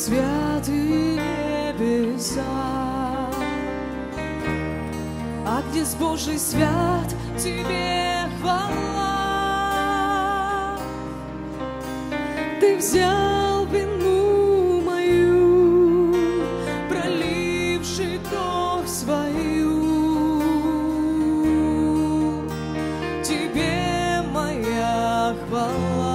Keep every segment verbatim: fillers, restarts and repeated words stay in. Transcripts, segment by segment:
святые небеса. Агнец Божий свят, тебе хвала. Ты взял вину мою, проливший кровь свою. Тебе моя хвала.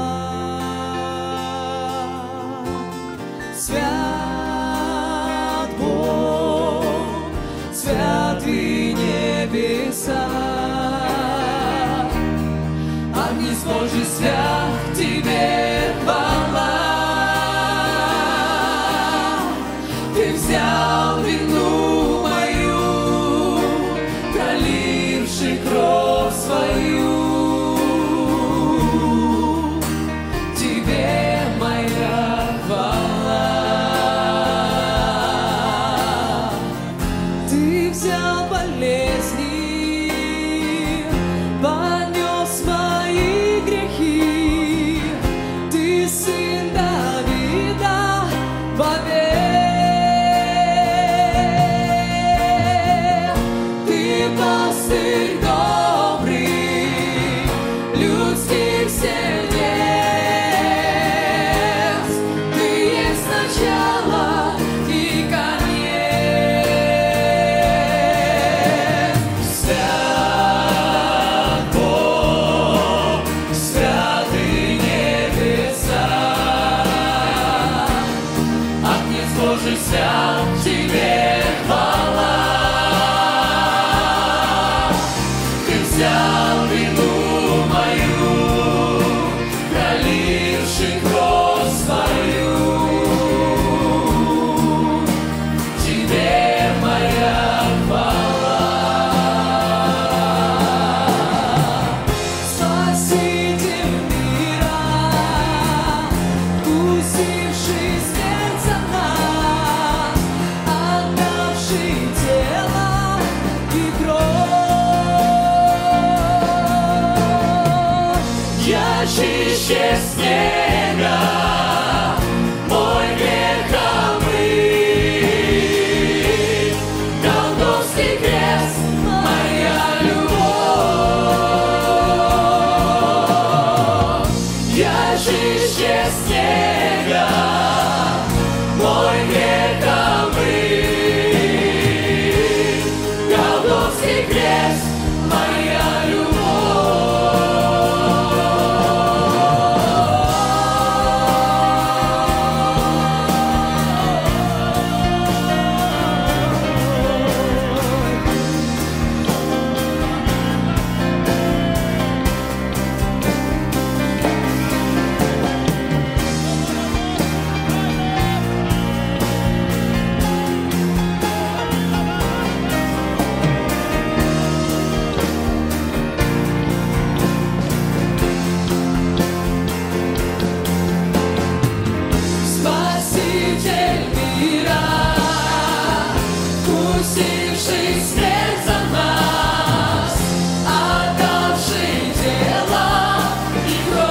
Свят Бог, святые небеса. Агнец Божий свят, тебе хвала. Ты взял вину мою, проливший кровь свою. Тебе моя хвала. Ты взял болезни, понес мои грехи. Ты сын Давида вовек. Ты пастырь добрый, людских сердец. Ты есть начало и конец. Свят Бог, святые небеса. Агнец Божий свят, тебе хвала. Ты взял вину мою, проливший кровь свою. Тебе моя хвала. Спаситель мира, вкусивший смерть за нас, отдавший тело и кровь. Я чище снега, мой грех омыт. Голгофский крест, моя любовь. Я чище снега, мой грех омыт. Голгофский крест, моя любовь. Спаситель мира, вкусивший смерть за нас, отдавший тело и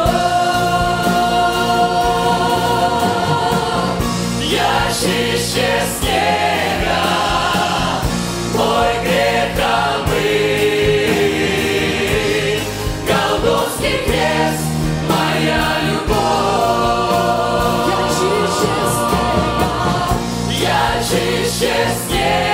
кровь. Я чище снега, мой грех омыт. Голгофский крест, моя любовь. Я чище снега, я чище снега.